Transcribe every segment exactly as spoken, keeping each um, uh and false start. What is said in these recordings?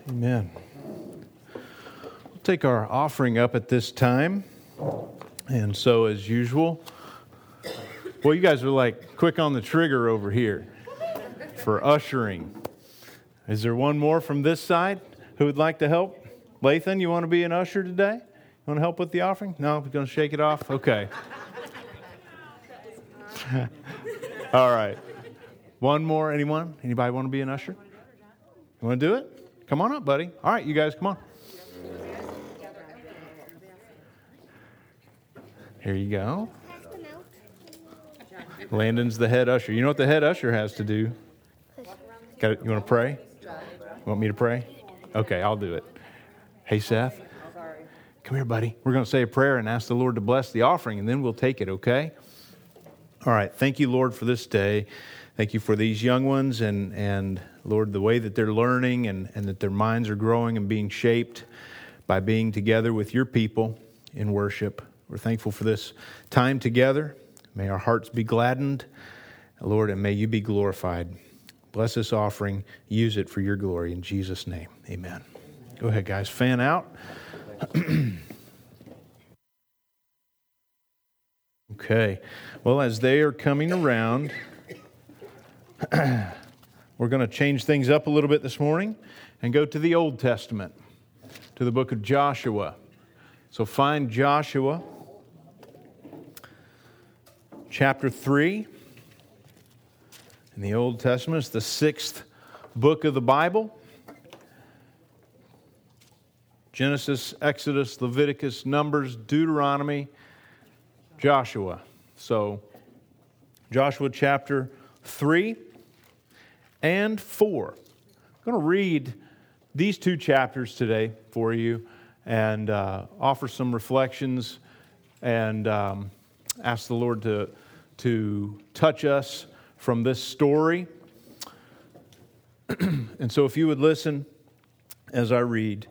Amen. We'll take our offering up at this time. And so, as usual, well, you guys are like quick on the trigger over here for ushering. Is there one more from this side who would like to help? Lathan, you want to be an usher today? You want to help with the offering? No? We're going to shake it off? Okay. All right. One more. Anyone? Anybody want to be an usher? You want to do it? Come on up, buddy. All right, you guys, come on. Here you go. Landon's the head usher. You know what the head usher has to do? Got it? You want to pray? You want me to pray? Okay, I'll do it. Hey, Seth. Come here, buddy. We're going to say a prayer and ask the Lord to bless the offering, and then we'll take it, okay? All right. Thank you, Lord, for this day. Thank you for these young ones and, and Lord, the way that they're learning and, and that their minds are growing and being shaped by being together with your people in worship. We're thankful for this time together. May our hearts be gladdened, Lord, and may you be glorified. Bless this offering. Use it for your glory. In Jesus' name, amen. Go ahead, guys. Fan out. Okay. Well, as they are coming around, we're going to change things up a little bit this morning and go to the Old Testament, to the book of Joshua. So find Joshua chapter three in the Old Testament. It's the sixth book of the Bible. Genesis, Exodus, Leviticus, Numbers, Deuteronomy, Joshua. So Joshua chapter three and four. I'm going to read these two chapters today for you and uh, offer some reflections and um, ask the Lord to, to touch us from this story. And so if you would listen as I read.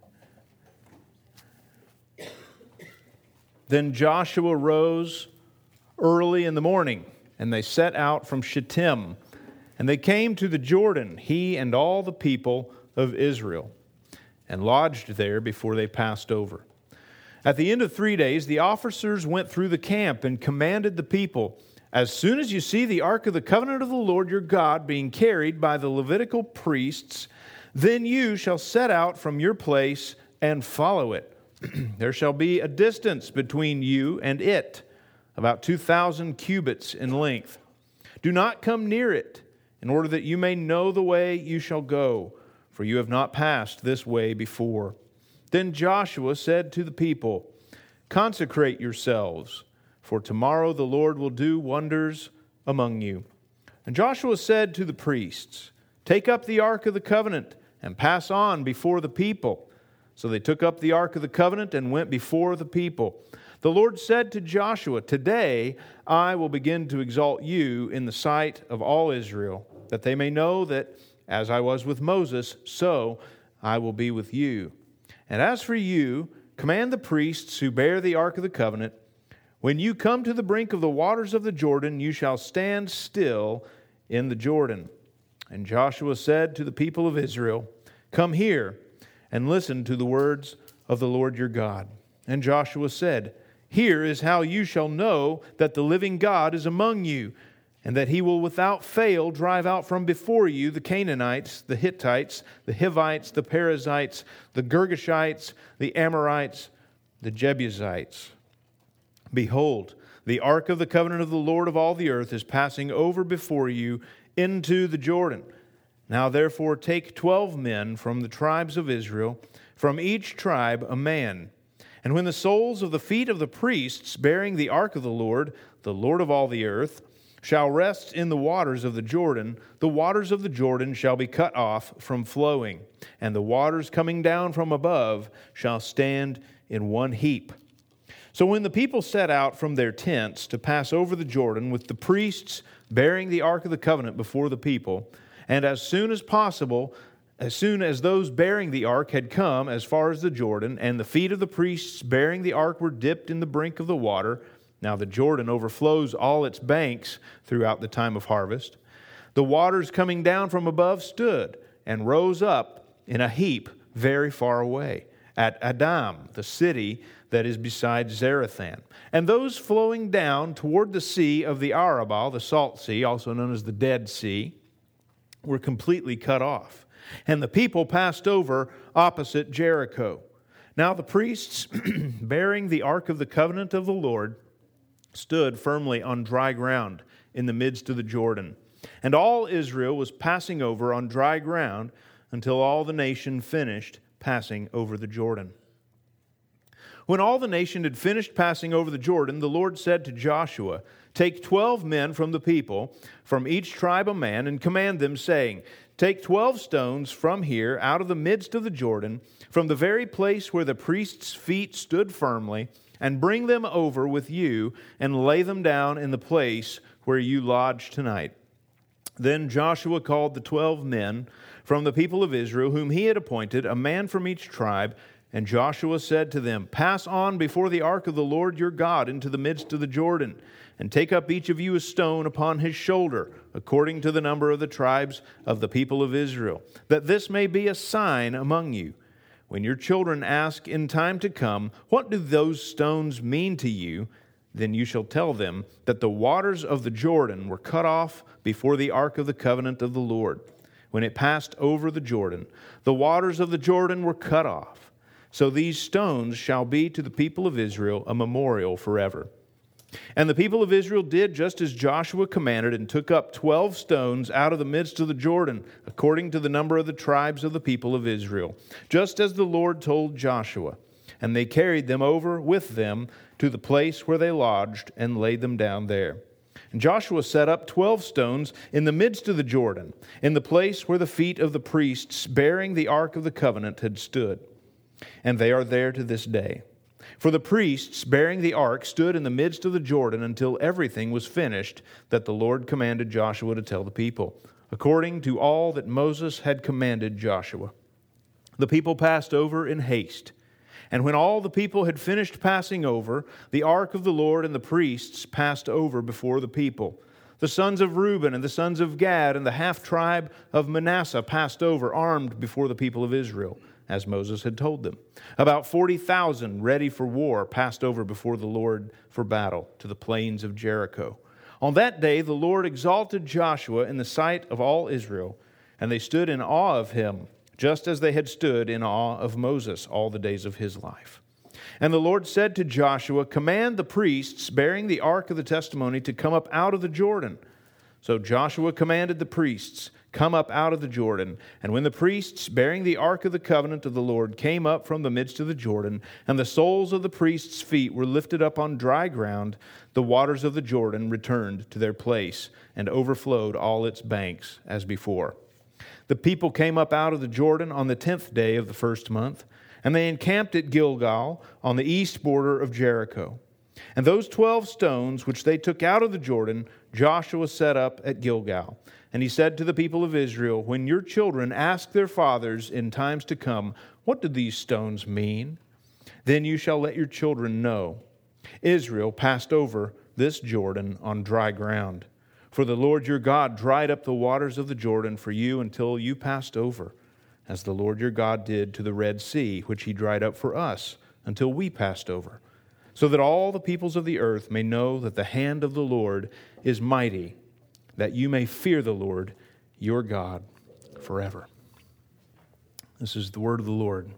Then Joshua rose early in the morning, and they set out from Shittim. And they came to the Jordan, he and all the people of Israel, and lodged there before they passed over. At the end of three days, the officers went through the camp and commanded the people, as soon as you see the ark of the covenant of the Lord your God being carried by the Levitical priests, then you shall set out from your place and follow it. There shall be a distance between you and it, about two thousand cubits in length. Do not come near it, in order that you may know the way you shall go, for you have not passed this way before. Then Joshua said to the people, consecrate yourselves, for tomorrow the Lord will do wonders among you. And Joshua said to the priests, take up the ark of the covenant and pass on before the people. So they took up the ark of the covenant and went before the people. The Lord said to Joshua, today I will begin to exalt you in the sight of all Israel, that they may know that as I was with Moses, so I will be with you. And as for you, command the priests who bear the ark of the covenant, when you come to the brink of the waters of the Jordan, you shall stand still in the Jordan. And Joshua said to the people of Israel, come here and listen to the words of the Lord your God. And Joshua said, here is how you shall know that the living God is among you, and that he will without fail drive out from before you the Canaanites, the Hittites, the Hivites, the Perizzites, the Girgashites, the Amorites, the Jebusites. Behold, the ark of the covenant of the Lord of all the earth is passing over before you into the Jordan. Now therefore take twelve men from the tribes of Israel, from each tribe a man. And when the soles of the feet of the priests bearing the ark of the Lord, the Lord of all the earth, shall rest in the waters of the Jordan, the waters of the Jordan shall be cut off from flowing, and the waters coming down from above shall stand in one heap. So when the people set out from their tents to pass over the Jordan with the priests bearing the ark of the covenant before the people, and as soon as possible, as soon as those bearing the ark had come as far as the Jordan, and the feet of the priests bearing the ark were dipped in the brink of the water, now the Jordan overflows all its banks throughout the time of harvest, the waters coming down from above stood and rose up in a heap very far away, at Adam, the city that is beside Zarethan. And those flowing down toward the sea of the Arabah, the Salt Sea, also known as the Dead Sea, were completely cut off. And the people passed over opposite Jericho. Now the priests, bearing the ark of the covenant of the Lord, stood firmly on dry ground in the midst of the Jordan. And all Israel was passing over on dry ground until all the nation finished passing over the Jordan. When all the nation had finished passing over the Jordan, the Lord said to Joshua, "Take twelve men from the people, from each tribe a man, and command them, saying, Take twelve stones from here out of the midst of the Jordan, from the very place where the priest's feet stood firmly, and bring them over with you, and lay them down in the place where you lodge tonight." Then Joshua called the twelve men from the people of Israel, whom he had appointed, a man from each tribe, and Joshua said to them, "Pass on before the ark of the Lord your God into the midst of the Jordan, and take up each of you a stone upon his shoulder, according to the number of the tribes of the people of Israel, that this may be a sign among you. When your children ask in time to come, 'What do those stones mean to you?' then you shall tell them that the waters of the Jordan were cut off before the ark of the covenant of the Lord. When it passed over the Jordan, the waters of the Jordan were cut off. So these stones shall be to the people of Israel a memorial forever." And the people of Israel did just as Joshua commanded, and took up twelve stones out of the midst of the Jordan, according to the number of the tribes of the people of Israel, just as the Lord told Joshua. And they carried them over with them to the place where they lodged, and laid them down there. And Joshua set up twelve stones in the midst of the Jordan, in the place where the feet of the priests bearing the ark of the covenant had stood. And they are there to this day. For the priests bearing the ark stood in the midst of the Jordan until everything was finished that the Lord commanded Joshua to tell the people, according to all that Moses had commanded Joshua. The people passed over in haste. And when all the people had finished passing over, the ark of the Lord and the priests passed over before the people. The sons of Reuben and the sons of Gad and the half-tribe of Manasseh passed over armed before the people of Israel, as Moses had told them. About forty thousand ready for war passed over before the Lord for battle to the plains of Jericho. On that day the Lord exalted Joshua in the sight of all Israel, and they stood in awe of him, just as they had stood in awe of Moses all the days of his life. And the Lord said to Joshua, "Command the priests bearing the ark of the testimony to come up out of the Jordan." So Joshua commanded the priests, "Come up out of the Jordan." And when the priests bearing the ark of the covenant of the Lord came up from the midst of the Jordan, and the soles of the priests' feet were lifted up on dry ground, the waters of the Jordan returned to their place and overflowed all its banks as before. The people came up out of the Jordan on the tenth day of the first month, and they encamped at Gilgal on the east border of Jericho. And those twelve stones which they took out of the Jordan, Joshua set up at Gilgal. And he said to the people of Israel, "When your children ask their fathers in times to come, 'What do these stones mean?' then you shall let your children know. Israel passed over this Jordan on dry ground. For the Lord your God dried up the waters of the Jordan for you until you passed over, as the Lord your God did to the Red Sea, which he dried up for us until we passed over, so that all the peoples of the earth may know that the hand of the Lord is mighty, that you may fear the Lord your God forever." This is the word of the Lord.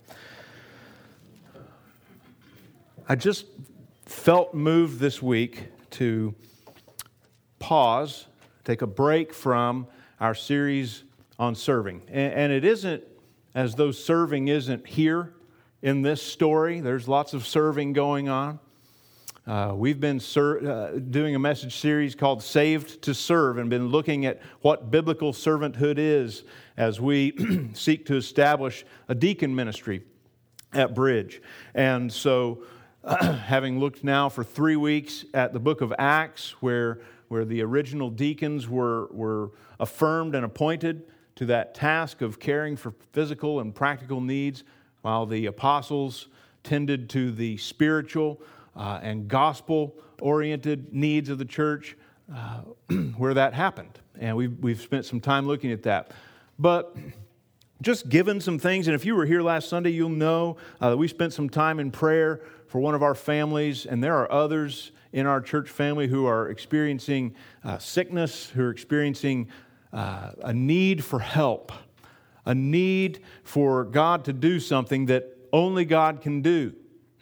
I just felt moved this week to pause, take a break from our series on serving. And it isn't as though serving isn't here in this story. There's lots of serving going on. Uh, we've been ser- uh, doing a message series called Saved to Serve, and been looking at what biblical servanthood is as we seek to establish a deacon ministry at Bridge. And so uh, having looked now for three weeks at the book of Acts, where, where the original deacons were, were affirmed and appointed to that task of caring for physical and practical needs, while the apostles tended to the spiritual Uh, and gospel-oriented needs of the church, uh, where that happened. And we've, we've spent some time looking at that. But just given some things. And if you were here last Sunday, you'll know uh, that we spent some time in prayer for one of our families, and there are others in our church family who are experiencing uh, sickness, who are experiencing uh, a need for help, a need for God to do something that only God can do.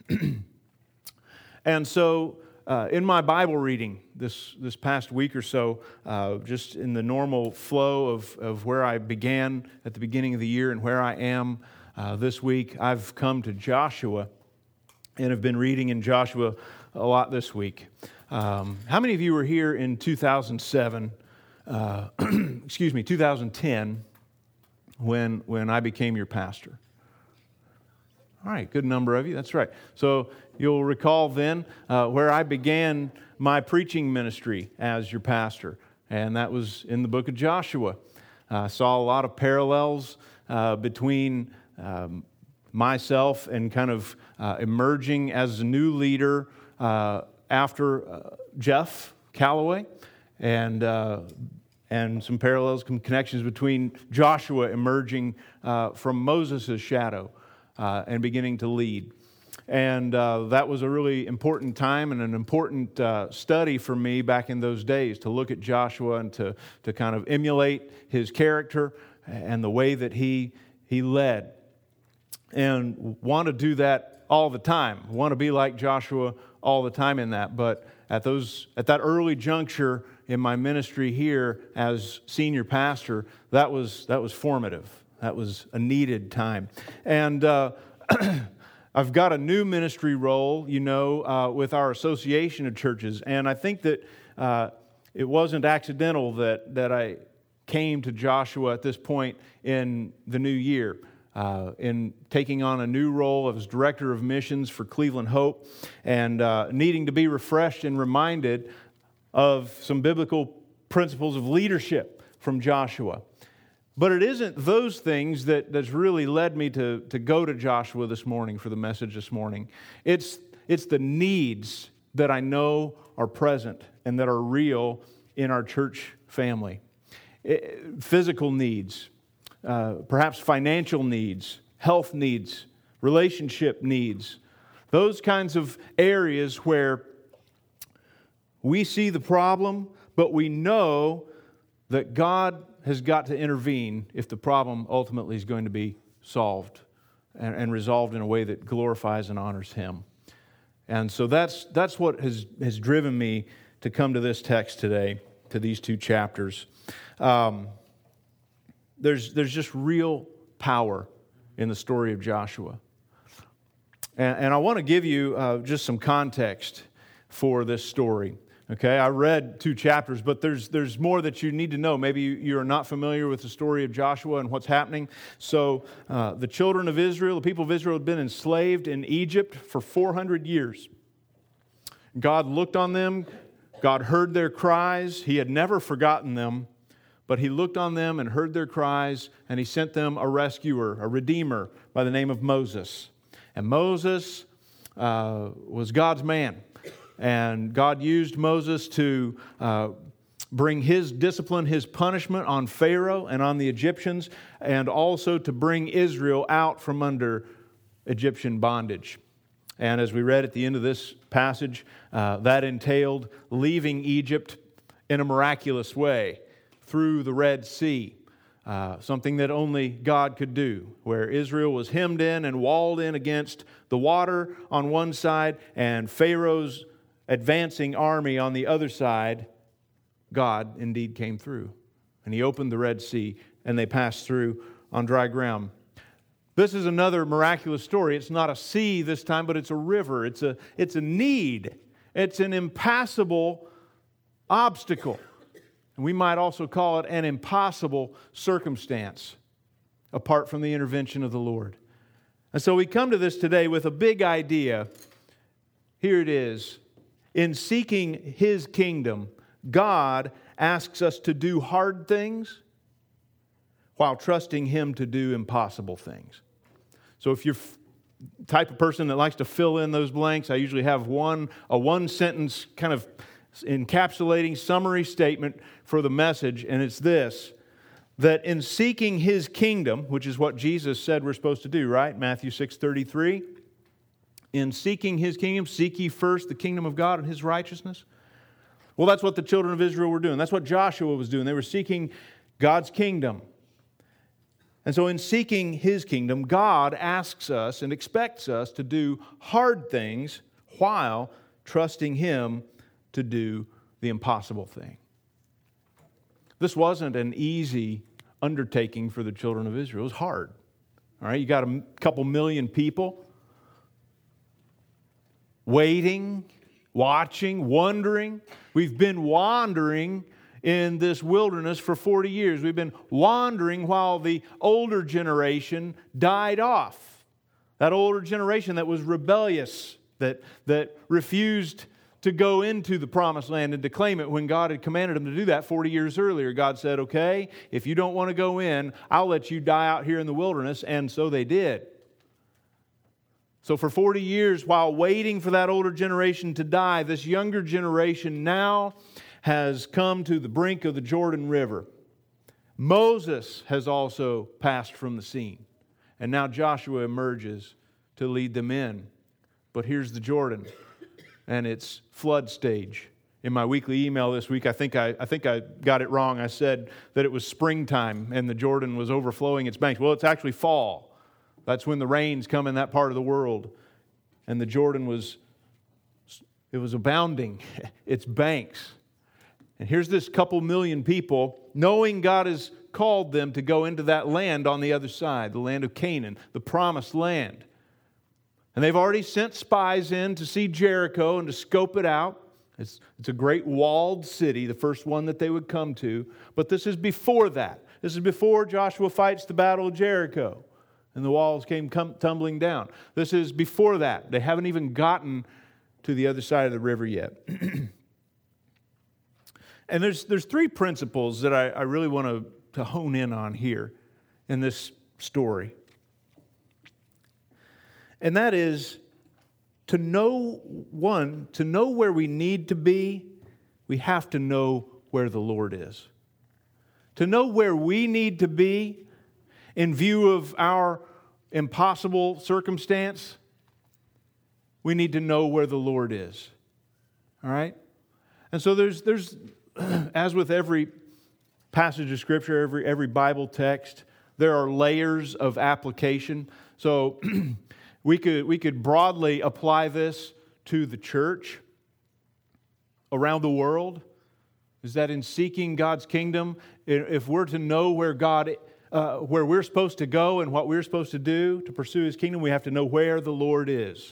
And so uh, in my Bible reading this, this past week or so, uh, just in the normal flow of, of where I began at the beginning of the year and where I am uh, this week, I've come to Joshua and have been reading in Joshua a lot this week. Um, how many of you were here in two thousand seven, uh, excuse me, two thousand ten, when, when I became your pastor? All right, good number of you. That's right. So you'll recall then uh, where I began my preaching ministry as your pastor, and that was in the book of Joshua. I uh, saw a lot of parallels uh, between um, myself and kind of uh, emerging as a new leader uh, after uh, Jeff Calloway, and uh, and some parallels, some connections between Joshua emerging uh, from Moses' shadow uh, and beginning to lead. And uh, that was a really important time and an important uh, study for me back in those days, to look at Joshua and to, to kind of emulate his character and the way that he, he led. And want to do that all the time, want to be like Joshua all the time in that. But at those at that early juncture in my ministry here as senior pastor, that was that was formative. That was a needed time. And uh, I've got a new ministry role, you know, uh, with our association of churches. And I think that uh, it wasn't accidental that, that I came to Joshua at this point in the new year, uh, in taking on a new role as Director of Missions for Cleveland Hope, and uh, needing to be refreshed and reminded of some biblical principles of leadership from Joshua. But it isn't those things that, that's really led me to, to go to Joshua this morning for the message this morning. It's, it's the needs that I know are present and that are real in our church family. It, physical needs, uh, perhaps financial needs, health needs, relationship needs. Those kinds of areas where we see the problem, but we know that God has got to intervene if the problem ultimately is going to be solved and, and resolved in a way that glorifies and honors Him. And so that's that's what has, has driven me to come to this text today, to these two chapters. Um, there's, there's just real power in the story of Joshua. And, and I want to give you uh, just some context for this story. Okay, I read two chapters, but there's there's more that you need to know. Maybe you are not familiar with the story of Joshua and what's happening. So uh, the children of Israel, the people of Israel, had been enslaved in Egypt for four hundred years. God looked on them. God heard their cries. He had never forgotten them, but He looked on them and heard their cries, and He sent them a rescuer, a redeemer by the name of Moses. And Moses uh, was God's man. And God used Moses to uh, bring His discipline, His punishment on Pharaoh and on the Egyptians, and also to bring Israel out from under Egyptian bondage. And as we read at the end of this passage, uh, that entailed leaving Egypt in a miraculous way through the Red Sea, uh, something that only God could do, where Israel was hemmed in and walled in against the water on one side and Pharaoh's advancing army on the other side. God indeed came through, and He opened the Red Sea, and they passed through on dry ground. This is another miraculous story. It's not a sea this time, but it's a river. It's a, it's a need. It's an impassable obstacle. And we might also call it an impossible circumstance apart from the intervention of the Lord. And so we come to this today with a big idea. Here it is. In seeking His kingdom, God asks us to do hard things while trusting Him to do impossible things. So if you're the type of person that likes to fill in those blanks, I usually have one a one-sentence kind of encapsulating summary statement for the message, and it's this: that in seeking His kingdom, which is what Jesus said we're supposed to do, right? Matthew six thirty-three. In seeking His kingdom, seek ye first the kingdom of God and His righteousness. Well, that's what the children of Israel were doing. That's what Joshua was doing. They were seeking God's kingdom. And so in seeking His kingdom, God asks us and expects us to do hard things while trusting Him to do the impossible thing. This wasn't an easy undertaking for the children of Israel. It was hard. All right, you got a couple million people waiting, watching, wondering. We've been wandering in this wilderness for forty years. We've been wandering while the older generation died off. That older generation that was rebellious, that, that refused to go into the promised land and to claim it when God had commanded them to do that forty years earlier. God said, okay, if you don't want to go in, I'll let you die out here in the wilderness. And so they did. So for forty years, while waiting for that older generation to die, this younger generation now has come to the brink of the Jordan River. Moses has also passed from the scene. And now Joshua emerges to lead them in. But here's the Jordan and its flood stage. In my weekly email this week, I think I, I think I got it wrong. I said that it was springtime and the Jordan was overflowing its banks. Well, it's actually fall. That's when the rains come in that part of the world. And the Jordan was, it was abounding, its banks. And here's this couple million people, knowing God has called them to go into that land on the other side, the land of Canaan, the promised land. And they've already sent spies in to see Jericho and to scope it out. It's, it's a great walled city, the first one that they would come to. But this is before that. This is before Joshua fights the battle of Jericho and the walls came come tumbling down. This is before that. They haven't even gotten to the other side of the river yet. And there's there's three principles that I, I really want to, to hone in on here in this story. And that is to know, one, to know where we need to be, we have to know where the Lord is. To know where we need to be in view of our impossible circumstance, we need to know where the Lord is. All right? And so there's, there's as with every passage of Scripture, every, every Bible text, there are layers of application. So we could, we could broadly apply this to the church around the world. Is that in seeking God's kingdom, if we're to know where God Uh, where we're supposed to go and what we're supposed to do to pursue His kingdom, we have to know where the Lord is.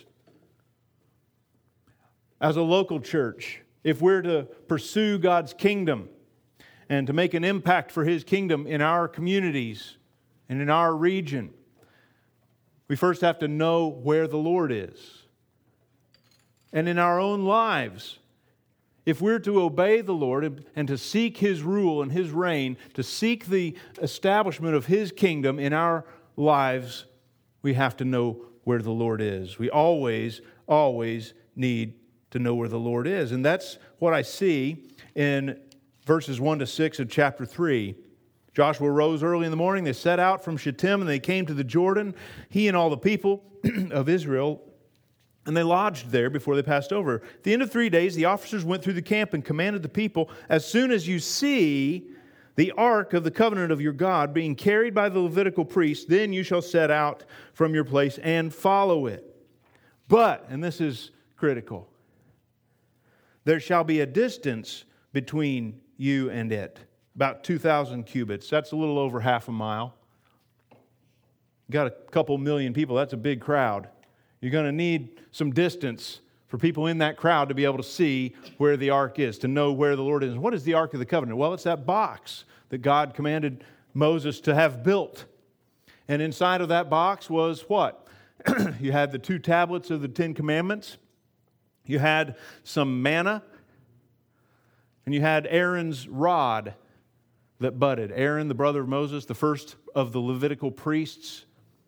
As a local church, if we're to pursue God's kingdom and to make an impact for His kingdom in our communities and in our region, we first have to know where the Lord is. And in our own lives, if we're to obey the Lord and to seek His rule and His reign, to seek the establishment of His kingdom in our lives, we have to know where the Lord is. We always, always need to know where the Lord is. And that's what I see in verses one to six of chapter three. Joshua rose early in the morning. They set out from Shittim and they came to the Jordan, he and all the people of Israel. And they lodged there before they passed over. At the end of three days, the officers went through the camp and commanded the people, as soon as you see the ark of the covenant of your God being carried by the Levitical priests, then you shall set out from your place and follow it. But, and this is critical, there shall be a distance between you and it, about two thousand cubits. That's a little over half a mile. Got a couple million people, that's a big crowd. You're going to need some distance for people in that crowd to be able to see where the ark is, to know where the Lord is. What is the Ark of the Covenant? Well, it's that box that God commanded Moses to have built. And inside of that box was what? You had the two tablets of the Ten Commandments. You had some manna. And you had Aaron's rod that budded. Aaron, the brother of Moses, the first of the Levitical priests.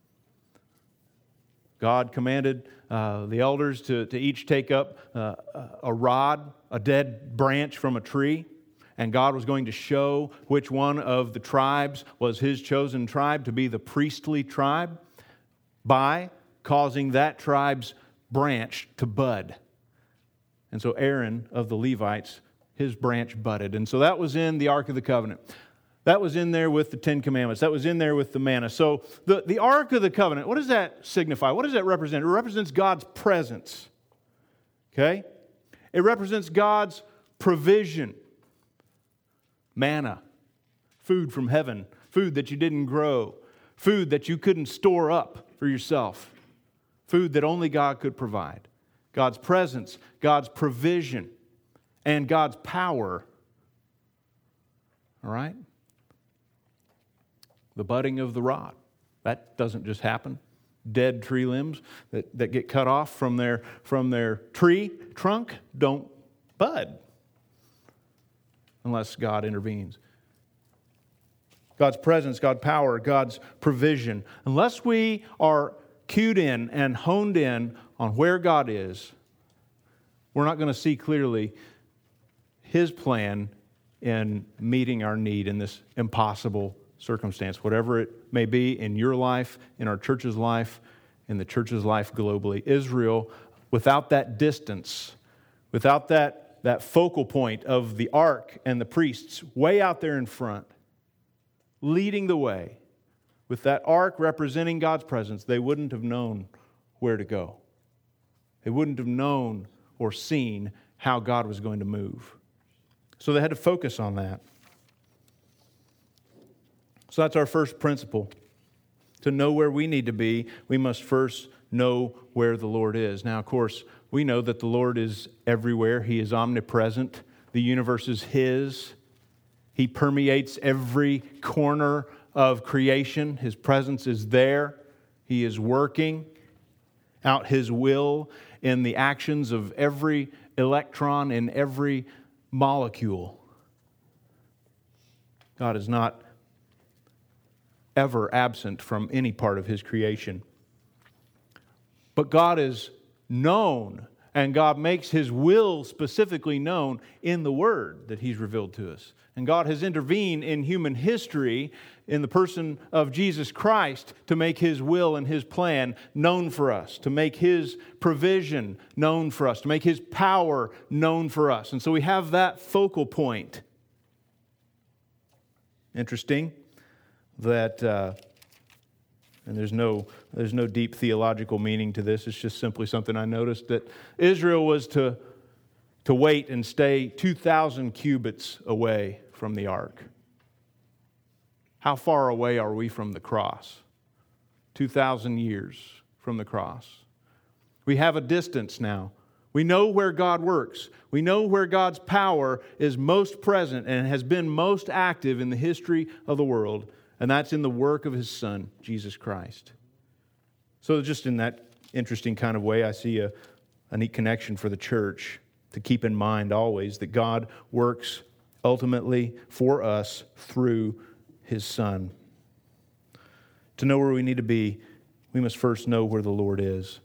God commanded uh, the elders to, to each take up uh, a rod, a dead branch from a tree, and God was going to show which one of the tribes was His chosen tribe to be the priestly tribe by causing that tribe's branch to bud. And so Aaron of the Levites, his branch budded. And so that was in the Ark of the Covenant. That was in there with the Ten Commandments. That was in there with the manna. So the, the Ark of the Covenant, what does that signify? What does that represent? It represents God's presence. Okay? It represents God's provision. Manna, food from heaven, food that you didn't grow, food that you couldn't store up for yourself, food that only God could provide. God's presence, God's provision, and God's power. All right? The budding of the rod. That doesn't just happen. Dead tree limbs that, that get cut off from their, from their tree trunk don't bud unless God intervenes. God's presence, God's power, God's provision. Unless we are cued in and honed in on where God is, we're not going to see clearly His plan in meeting our need in this impossible circumstance, whatever it may be in your life, in our church's life, in the church's life globally. Israel, without that distance, without that, that focal point of the ark and the priests way out there in front, leading the way, with that ark representing God's presence, they wouldn't have known where to go. They wouldn't have known or seen how God was going to move. So they had to focus on that. So that's our first principle. To know where we need to be, we must first know where the Lord is. Now, of course, we know that the Lord is everywhere. He is omnipresent. The universe is His. He permeates every corner of creation. His presence is there. He is working out His will in the actions of every electron in every molecule. God is not ever absent from any part of His creation. But God is known, and God makes His will specifically known in the Word that He's revealed to us. And God has intervened in human history in the person of Jesus Christ to make His will and His plan known for us, to make His provision known for us, to make His power known for us. And so we have that focal point. Interesting that, uh, and there's no, there's no deep theological meaning to this. It's just simply something I noticed, that Israel was to, to wait and stay two thousand cubits away from the ark. How far away are we from the cross? two thousand years from the cross. We have a distance now. We know where God works. We know where God's power is most present and has been most active in the history of the world, and that's in the work of His Son, Jesus Christ. So just in that interesting kind of way, I see a, a neat connection for the church to keep in mind always that God works ultimately for us through His Son. To know where we need to be, we must first know where the Lord is.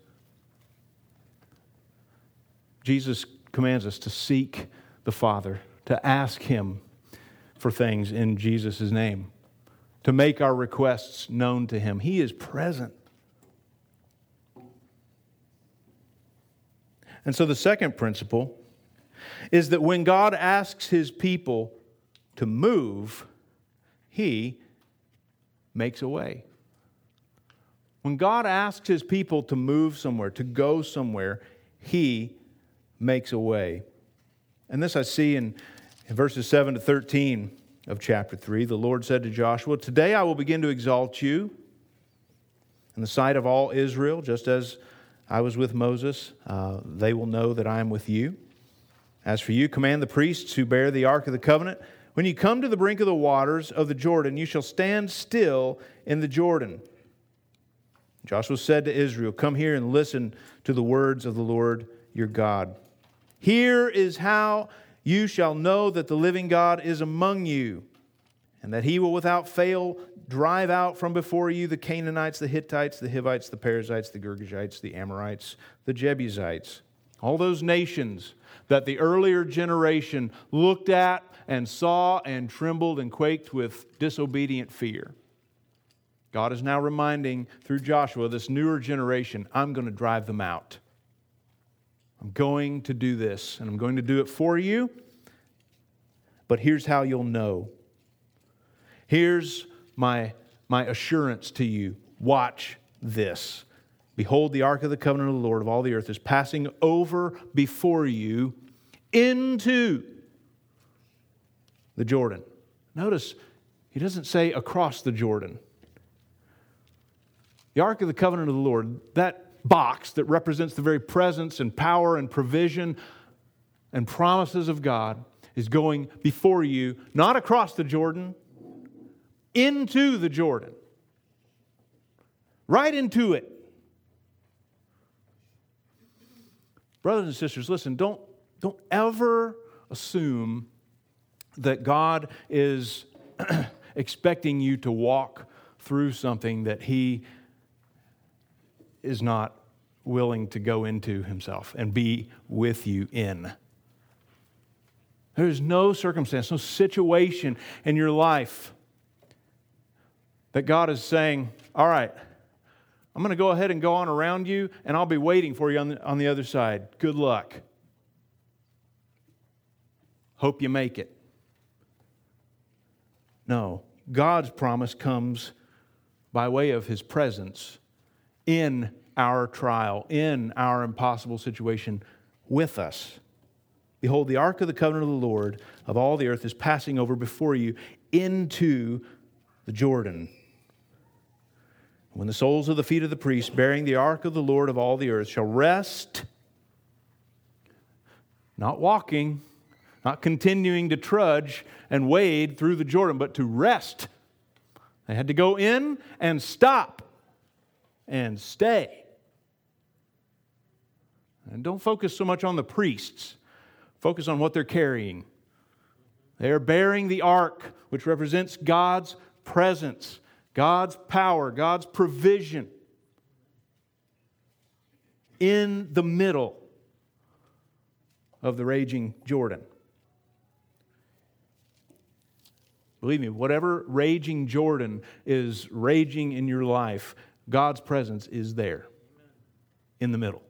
Jesus commands us to seek the Father, to ask Him for things in Jesus' name, to make our requests known to Him. He is present. And so the second principle is that when God asks His people to move, He makes a way. When God asks His people to move somewhere, to go somewhere, He makes a way. And this I see in, in verses seven to thirteen of chapter three. The Lord said to Joshua, "Today I will begin to exalt you in the sight of all Israel, just as I was with Moses. Uh, they will know that I am with you. As for you, command the priests who bear the Ark of the Covenant, when you come to the brink of the waters of the Jordan, you shall stand still in the Jordan." Joshua said to Israel, "Come here and listen to the words of the Lord your God. Here is how you shall know that the living God is among you, and that He will without fail drive out from before you the Canaanites, the Hittites, the Hivites, the Perizzites, the Girgashites, the Amorites, the Jebusites. All those nations that the earlier generation looked at and saw and trembled and quaked with disobedient fear. God is now reminding through Joshua, this newer generation, I'm going to drive them out. I'm going to do this, and I'm going to do it for you. But here's how you'll know. Here's my, my assurance to you. Watch this. Behold, the ark of the covenant of the Lord of all the earth is passing over before you into the Jordan. Notice, he doesn't say across the Jordan. The ark of the covenant of the Lord, that box that represents the very presence and power and provision and promises of God, is going before you, not across the Jordan, into the Jordan. Right into it. Brothers and sisters, listen, don't, don't ever assume that God is expecting you to walk through something that He is not willing to go into Himself and be with you in. There is no circumstance, no situation in your life that God is saying, all right, I'm going to go ahead and go on around you, and I'll be waiting for you on the, on the other side. Good luck. Hope you make it. No, God's promise comes by way of His presence in our trial, in our impossible situation with us. Behold, the ark of the covenant of the Lord of all the earth is passing over before you into the Jordan. When the soles of the feet of the priests bearing the ark of the Lord of all the earth shall rest, not walking, not continuing to trudge and wade through the Jordan, but to rest. They had to go in and stop and stay. And don't focus so much on the priests. Focus on what they're carrying. They are bearing the ark, which represents God's presence, God's power, God's provision in the middle of the raging Jordan. Believe me, whatever raging Jordan is raging in your life, God's presence is there in the middle.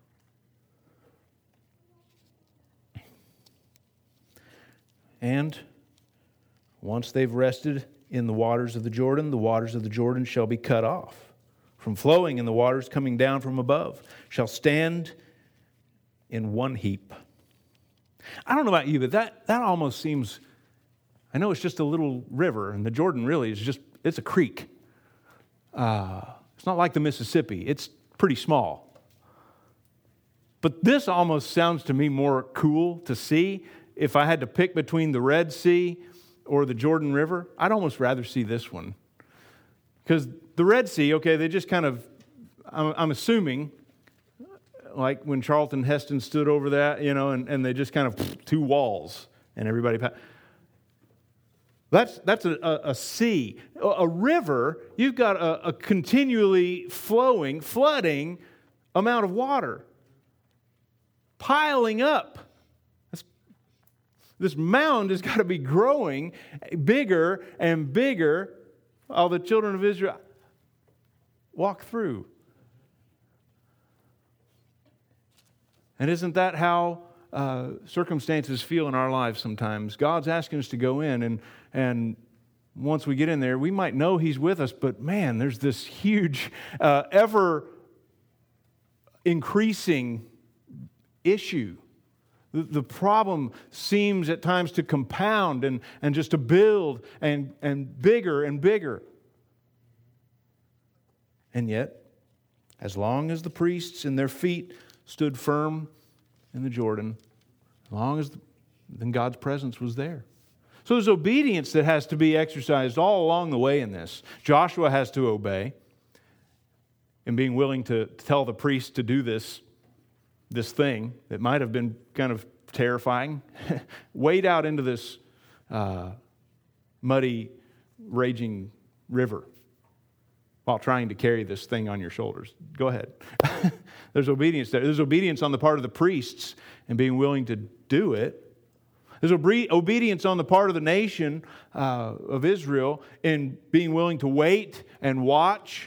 And once they've rested in the waters of the Jordan, the waters of the Jordan shall be cut off from flowing, and the waters coming down from above shall stand in one heap. I don't know about you, but that, that almost seems, I know it's just a little river, and the Jordan really is just, it's a creek. Uh, it's not like the Mississippi. It's pretty small. But this almost sounds to me more cool to see. If I had to pick between the Red Sea or the Jordan River, I'd almost rather see this one. Because the Red Sea, okay, they just kind of, I'm, I'm assuming, like when Charlton Heston stood over that, you know, and, and they just kind of, two walls, and everybody passed. That's, that's a, a, a sea. A, a river, you've got a, a continually flowing, flooding amount of water. Piling up. This mound has got to be growing bigger and bigger while the children of Israel walk through. And isn't that how uh, circumstances feel in our lives sometimes? God's asking us to go in, and, and once we get in there, we might know He's with us, but man, there's this huge, uh, ever increasing issue. The problem seems at times to compound and, and just to build and, and bigger and bigger. And yet, as long as the priests and their feet stood firm in the Jordan, as long as the, then God's presence was there. So there's obedience that has to be exercised all along the way in this. Joshua has to obey in being willing to tell the priests to do this this thing that might have been kind of terrifying, wade out into this uh, muddy, raging river. while trying to carry this thing on your shoulders. Go ahead. There's obedience there. There's obedience on the part of the priests and being willing to do it. There's obe- obedience on the part of the nation uh, of Israel in being willing to wait and watch.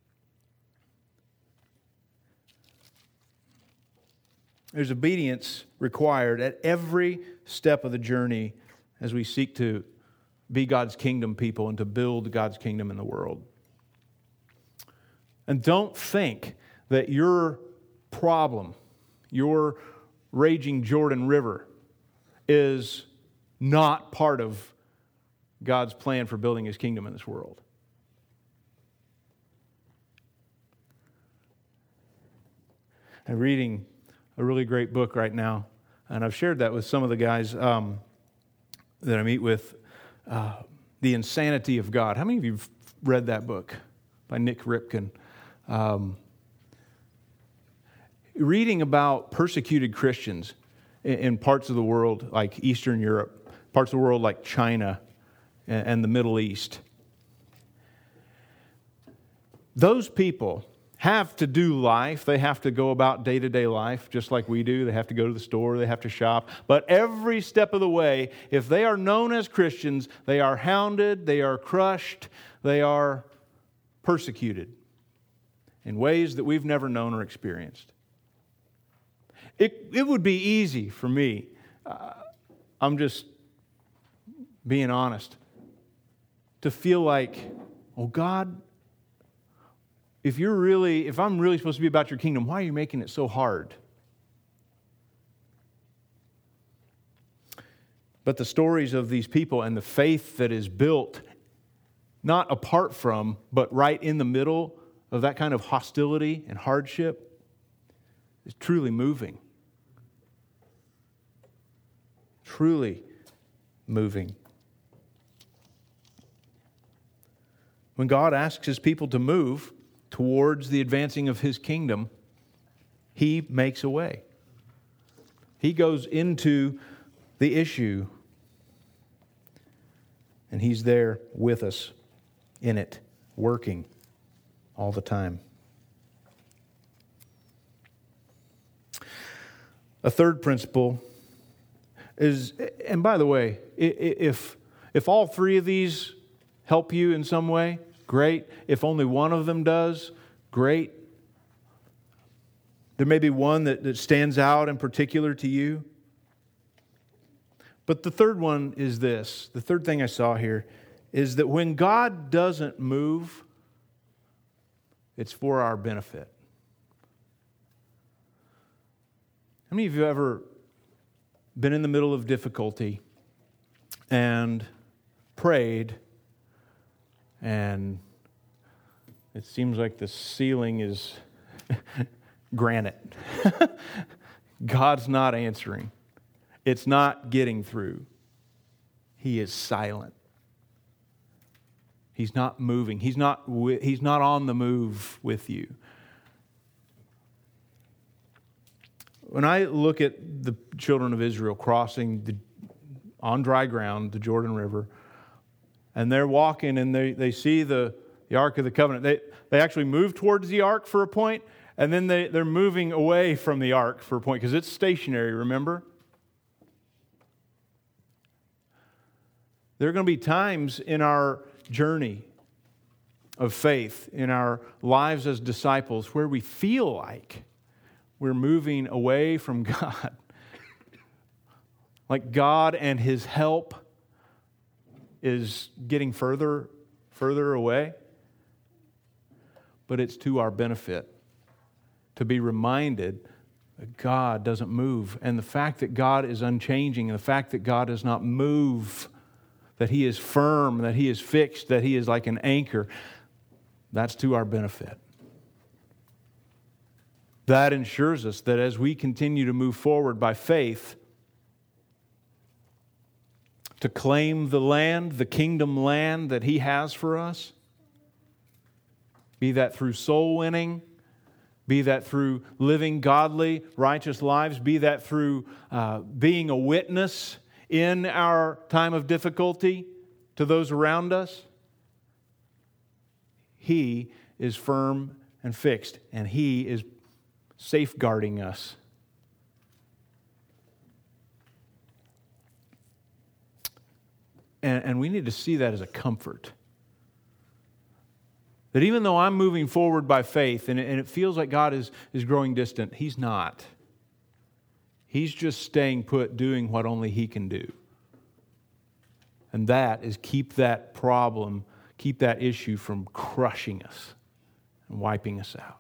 There's obedience required at every step of the journey as we seek to be God's kingdom people and to build God's kingdom in the world. And don't think that your problem, your raging Jordan River, is not part of God's plan for building His kingdom in this world. I'm reading a really great book right now, and I've shared that with some of the guys um, that I meet with, uh, The Insanity of God. How many of you have read that book by Nick Ripken? Um, reading about persecuted Christians in, in parts of the world like Eastern Europe, parts of the world like China and, and the Middle East. Those people have to do life. They have to go about day-to-day life just like we do. They have to go to the store. They have to shop. But every step of the way, if they are known as Christians, they are hounded, they are crushed, they are persecuted in ways that we've never known or experienced. It, it would be easy for me, uh, I'm just being honest, to feel like, oh God, if you're really, if I'm really supposed to be about your kingdom, why are you making it so hard? But the stories of these people and the faith that is built, not apart from, but right in the middle of that kind of hostility and hardship, is truly moving. Truly moving. When God asks His people to move towards the advancing of His kingdom, He makes a way. He goes into the issue, and He's there with us in it, working all the time. A third principle is, and by the way, if if all three of these help you in some way, great. If only one of them does, great. There may be one that, that stands out in particular to you. But the third one is this. The third thing I saw here is that when God doesn't move, it's for our benefit. How many of you have ever been in the middle of difficulty and prayed, and it seems like the ceiling is granite? God's not answering. It's not getting through. He is silent. He's not moving. He's not, he's not on the move with you. When I look at the children of Israel crossing the, on dry ground the Jordan River, and they're walking and they, they see the, the Ark of the Covenant, they, they actually move towards the Ark for a point, and then they, they're moving away from the Ark for a point because it's stationary, remember? There are going to be times in our journey of faith, in our lives as disciples, where we feel like we're moving away from God. Like God and His help is getting further, further away. But it's to our benefit to be reminded that God doesn't move. And the fact that God is unchanging, and the fact that God does not move, that He is firm, that He is fixed, that He is like an anchor, that's to our benefit. That ensures us that as we continue to move forward by faith, to claim the land, the kingdom land that He has for us, be that through soul winning, be that through living godly, righteous lives, be that through uh, being a witness in our time of difficulty to those around us, He is firm and fixed, and He is safeguarding us. And, and we need to see that as a comfort. That even though I'm moving forward by faith and it, and it feels like God is, is growing distant, He's not. He's just staying put, doing what only He can do. And that is keep that problem, keep that issue from crushing us and wiping us out.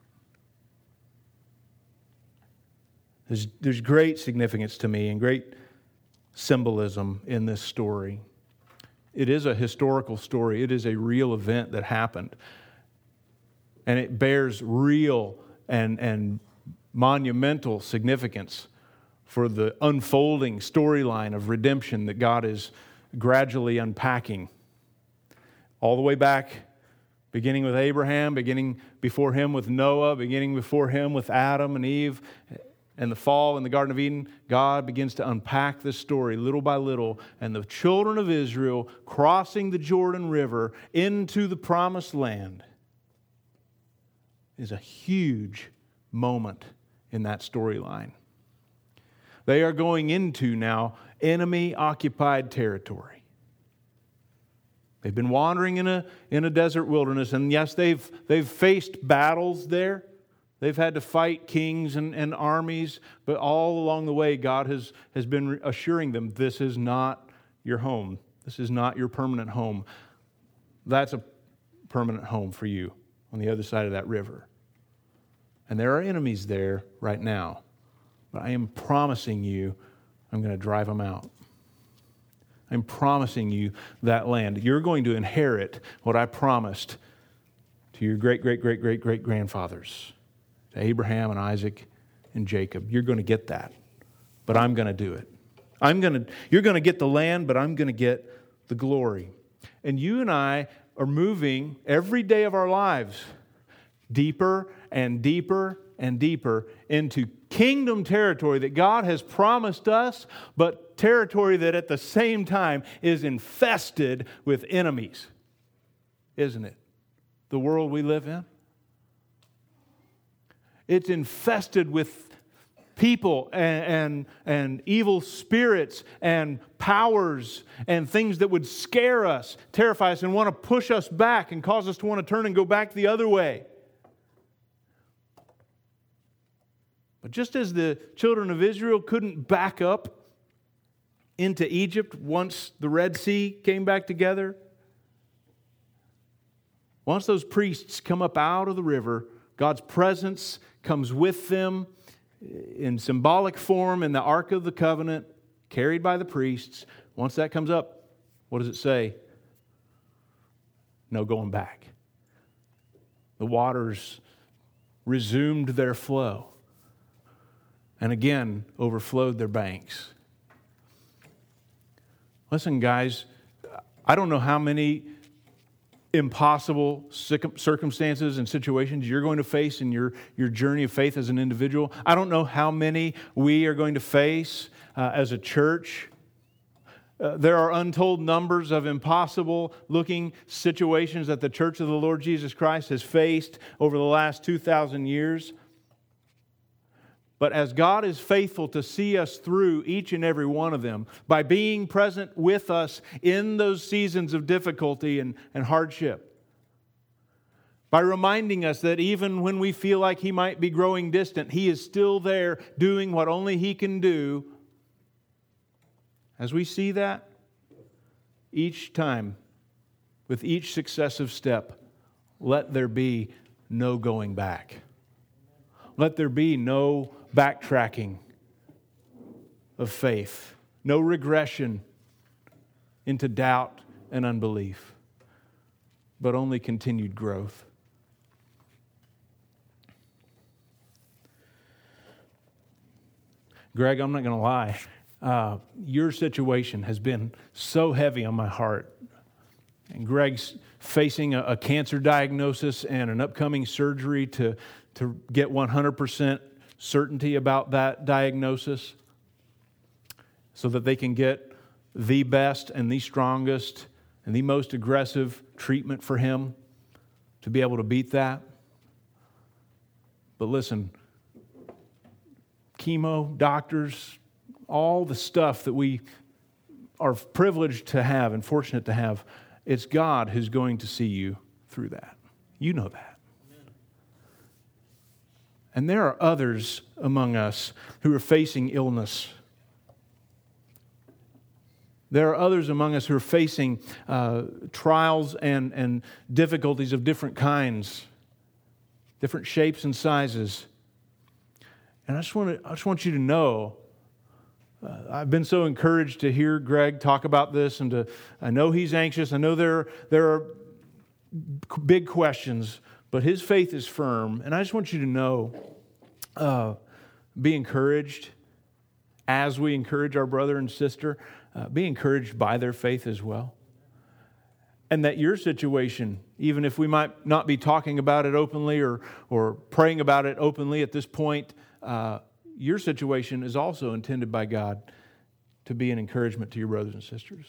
There's, there's great significance to me and great symbolism in this story. It is a historical story. It is a real event that happened. And it bears real and, and monumental significance for the unfolding storyline of redemption that God is gradually unpacking. All the way back, beginning with Abraham, beginning before him with Noah, beginning before him with Adam and Eve, and the fall in the Garden of Eden, God begins to unpack this story little by little, and the children of Israel crossing the Jordan River into the Promised Land is a huge moment in that storyline. They are going into now enemy-occupied territory. They've been wandering in a, in a desert wilderness, and yes, they've, they've faced battles there. They've had to fight kings and, and armies, but all along the way, God has, has been assuring them, this is not your home. This is not your permanent home. That's a permanent home for you on the other side of that river. And there are enemies there right now, but I am promising you I'm going to drive them out. I'm promising you that land. You're going to inherit what I promised to your great, great, great, great, great grandfathers. To Abraham and Isaac and Jacob. You're going to get that, but I'm going to do it. I'm going to. You're going to get the land, but I'm going to get the glory. And you and I are moving every day of our lives deeper and deeper and deeper into kingdom territory that God has promised us, but territory that at the same time is infested with enemies. Isn't it? The world we live in. It's infested with people and, and, and evil spirits and powers and things that would scare us, terrify us, and want to push us back and cause us to want to turn and go back the other way. But just as the children of Israel couldn't back up into Egypt once the Red Sea came back together, once those priests come up out of the river, God's presence comes with them in symbolic form in the Ark of the Covenant, carried by the priests. Once that comes up, what does it say? No going back. The waters resumed their flow and again overflowed their banks. Listen, guys, I don't know how many impossible circumstances and situations you're going to face in your, your journey of faith as an individual. I don't know how many we are going to face uh, as a church. Uh, there are untold numbers of impossible looking situations that the Church of the Lord Jesus Christ has faced over the last two thousand years. But as God is faithful to see us through each and every one of them, by being present with us in those seasons of difficulty and, and hardship, by reminding us that even when we feel like He might be growing distant, He is still there doing what only He can do. As we see that, each time, with each successive step, let there be no going back. Let there be no backtracking of faith, no regression into doubt and unbelief, but only continued growth. Greg, I'm not going to lie. Uh, your situation has been so heavy on my heart. And Greg's facing a, a cancer diagnosis and an upcoming surgery to, to get one hundred percent certainty about that diagnosis so that they can get the best and the strongest and the most aggressive treatment for him to be able to beat that. But listen, chemo, doctors, all the stuff that we are privileged to have and fortunate to have, it's God who's going to see you through that. You know that. And there are others among us who are facing illness. There are others among us who are facing uh, trials and, and difficulties of different kinds, different shapes and sizes. And I just want to, I just want you to know, uh, I've been so encouraged to hear Greg talk about this, and to, I know he's anxious. I know there, there are big questions, but his faith is firm. And I just want you to know, uh, be encouraged as we encourage our brother and sister. Uh, be encouraged by their faith as well. And that your situation, even if we might not be talking about it openly or, or praying about it openly at this point, uh, your situation is also intended by God to be an encouragement to your brothers and sisters.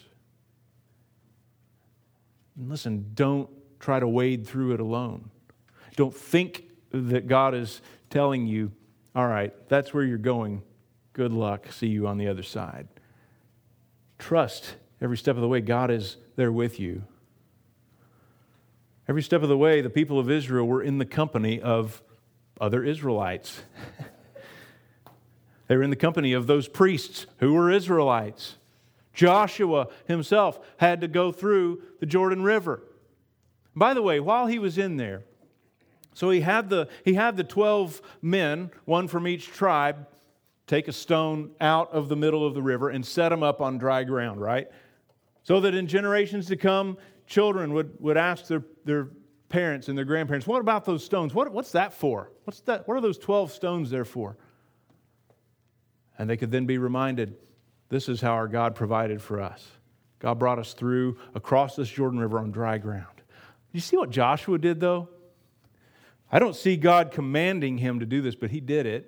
And listen, don't try to wade through it alone. Don't think that God is telling you, all right, that's where you're going. Good luck. See you on the other side. Trust every step of the way God is there with you. Every step of the way, the people of Israel were in the company of other Israelites. They were in the company of those priests who were Israelites. Joshua himself had to go through the Jordan River. By the way, while he was in there, so he had the he had the twelve men, one from each tribe, take a stone out of the middle of the river and set them up on dry ground, right? So that in generations to come, children would, would ask their, their parents and their grandparents, what about those stones? What, what's that for? What's that? What are those twelve stones there for? And they could then be reminded, this is how our God provided for us. God brought us through, across this Jordan River on dry ground. You see what Joshua did, though? I don't see God commanding him to do this, but he did it.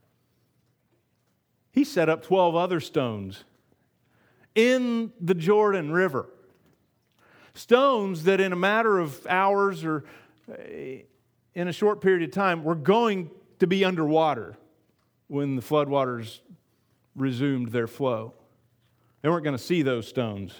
He set up twelve other stones in the Jordan River. Stones that in a matter of hours or in a short period of time were going to be underwater when the floodwaters resumed their flow. They weren't going to see those stones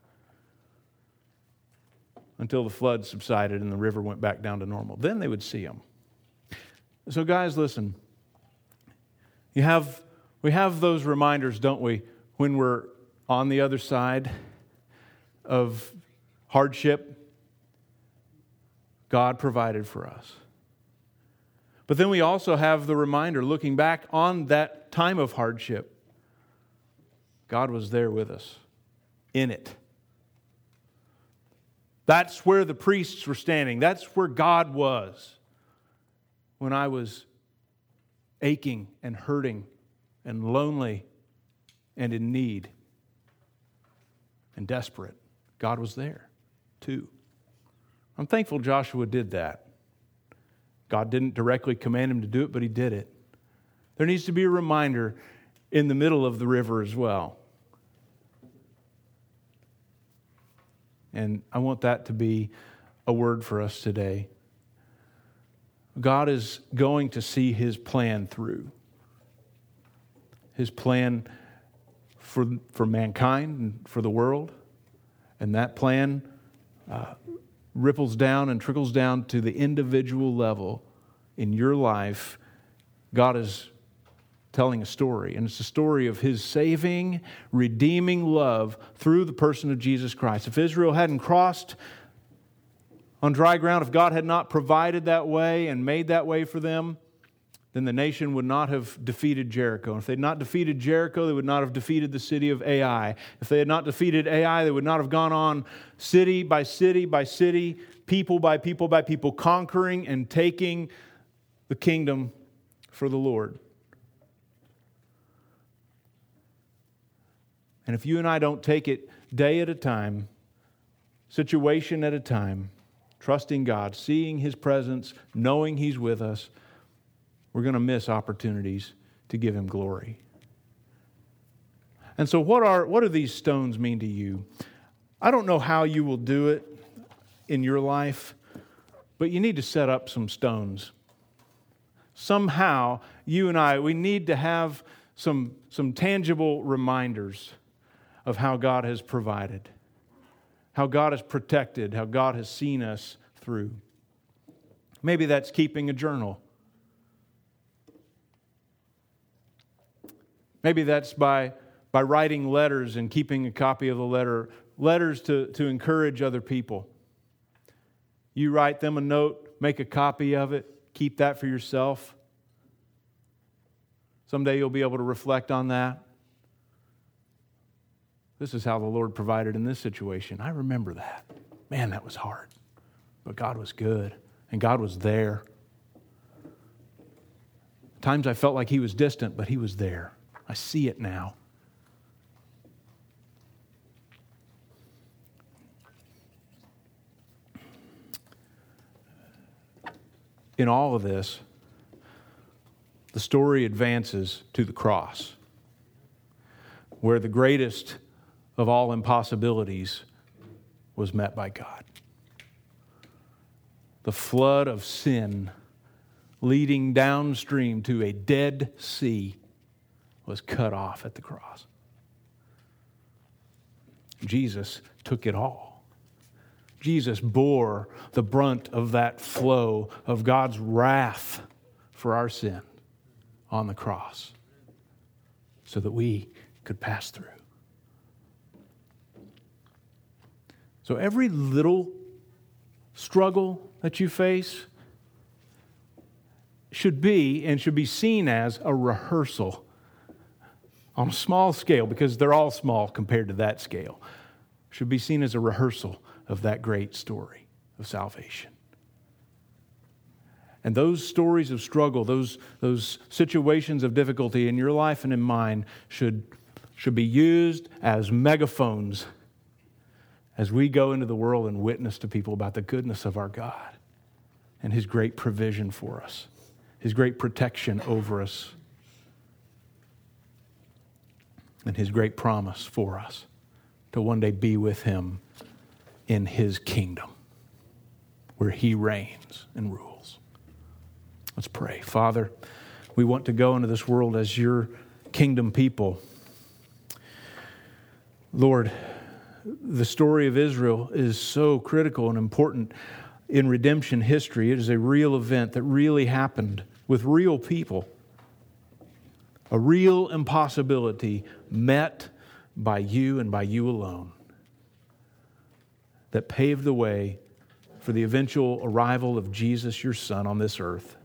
until the flood subsided and the river went back down to normal. Then they would see them. So guys, listen. You have, we have those reminders, don't we, when we're on the other side of hardship. God provided for us. But then we also have the reminder, looking back on that time of hardship, God was there with us, in it. That's where the priests were standing. That's where God was when I was aching and hurting and lonely and in need and desperate. God was there too. I'm thankful Joshua did that. God didn't directly command him to do it, but he did it. There needs to be a reminder in the middle of the river as well. And I want that to be a word for us today. God is going to see His plan through. His plan for, for mankind and for the world. And that plan uh, ripples down and trickles down to the individual level in your life. God is telling a story, and it's a story of His saving, redeeming love through the person of Jesus Christ. If Israel hadn't crossed on dry ground, if God had not provided that way and made that way for them, then the nation would not have defeated Jericho. If they had not defeated Jericho, they would not have defeated the city of Ai. If they had not defeated Ai, they would not have gone on city by city by city, people by people by people, conquering and taking the kingdom for the Lord. And if you and I don't take it day at a time, situation at a time, trusting God, seeing His presence, knowing He's with us, we're going to miss opportunities to give Him glory. And so what are what do these stones mean to you? I don't know how you will do it in your life, but you need to set up some stones. Somehow, you and I, we need to have some, some tangible reminders of how God has provided, how God has protected, how God has seen us through. Maybe that's keeping a journal. Maybe that's by, by writing letters and keeping a copy of the letter, letters to, to encourage other people. You write them a note, make a copy of it, keep that for yourself. Someday you'll be able to reflect on that. This is how the Lord provided in this situation. I remember that. Man, that was hard. But God was good, and God was there. Times I felt like He was distant, but He was there. I see it now. In all of this, the story advances to the cross, where the greatest of all impossibilities was met by God. The flood of sin leading downstream to a dead sea was cut off at the cross. Jesus took it all. Jesus bore the brunt of that flow of God's wrath for our sin on the cross so that we could pass through. So every little struggle that you face should be and should be seen as a rehearsal on a small scale, because they're all small compared to that scale. Should be seen as a rehearsal of that great story of salvation. And those stories of struggle, those, those situations of difficulty in your life and in mine should, should be used as megaphones as we go into the world and witness to people about the goodness of our God and His great provision for us, His great protection over us, and His great promise for us to one day be with Him in His kingdom, where He reigns and rules. Let's pray. Father, we want to go into this world as your kingdom people. Lord, the story of Israel is so critical and important in redemption history. It is a real event that really happened with real people. A real impossibility met by you and by you alone that paved the way for the eventual arrival of Jesus, your Son, on this earth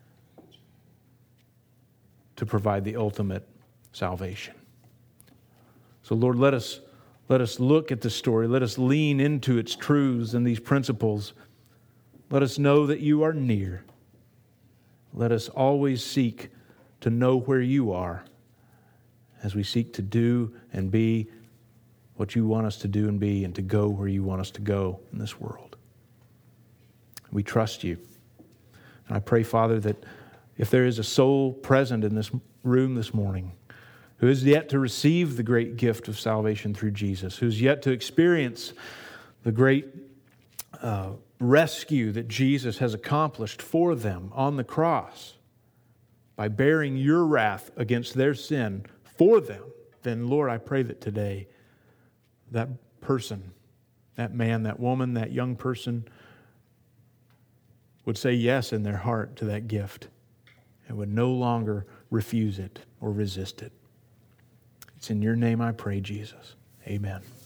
to provide the ultimate salvation. So, Lord, let us, let us look at the story. Let us lean into its truths and these principles. Let us know that you are near. Let us always seek to know where you are as we seek to do and be what you want us to do and be, and to go where you want us to go in this world. We trust you. And I pray, Father, that if there is a soul present in this room this morning who is yet to receive the great gift of salvation through Jesus, who's yet to experience the great uh, rescue that Jesus has accomplished for them on the cross, by bearing your wrath against their sin for them, then, Lord, I pray that today that person, that man, that woman, that young person would say yes in their heart to that gift and would no longer refuse it or resist it. It's in your name I pray, Jesus. Amen.